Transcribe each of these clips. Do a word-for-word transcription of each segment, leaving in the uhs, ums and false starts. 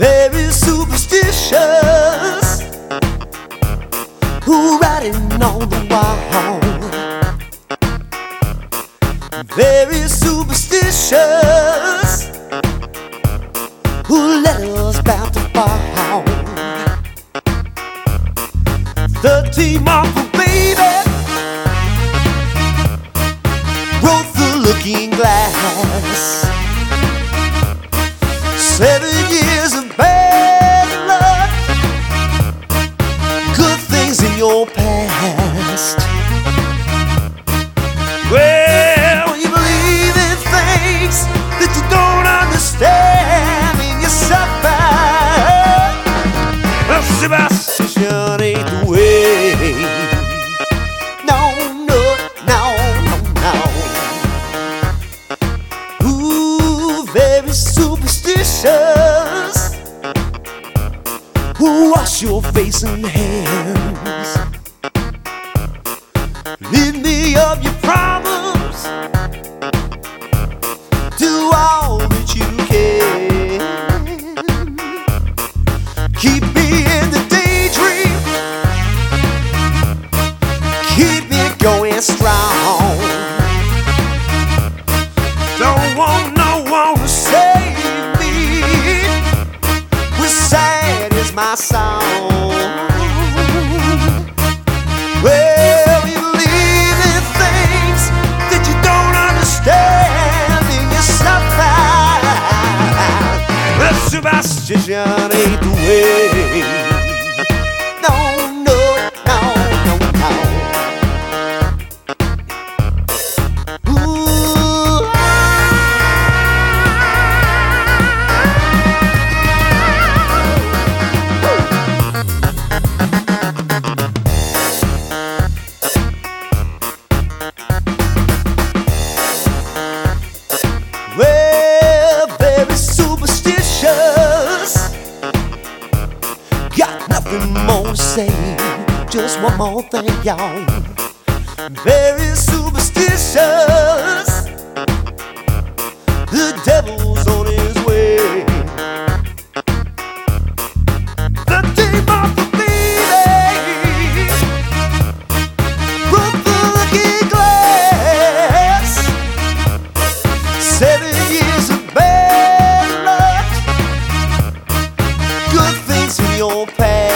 very superstitious, who writing on the wall. Very superstitious, who let us bound to fall. Thirteen months, baby, broke the looking glass. Seven years of bad luck, good things in your past. Well, you believe in things that you don't understand, and you suffer. Well, superstition ain't the way. No, no, no, no, no. Ooh, very superstitious, who wash your face and hands. Rid me of your problems, do all that you can. Keep me in the daydream, keep me going strong. Don't want no one to save me, when sad is my song. Well, you believe in things that you don't understand, and you suffer. Well, superstition ain't the way. No, no, no, no, no. Ooh, well, very superstitious, got nothing more to say. Just one more thing, y'all. Very superstitious, the devil's on his way. The demon for baby broke the looking glass. Seven years of bad luck, good things in your past.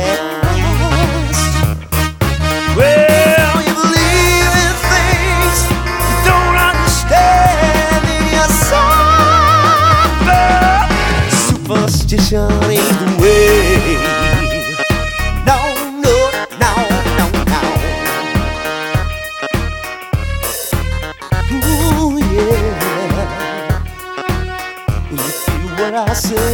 Well, you believe in things you don't understand, and you suffer. Superstition ain't the way. No, no, no, no, no. Ooh, yeah. When you feel what I say,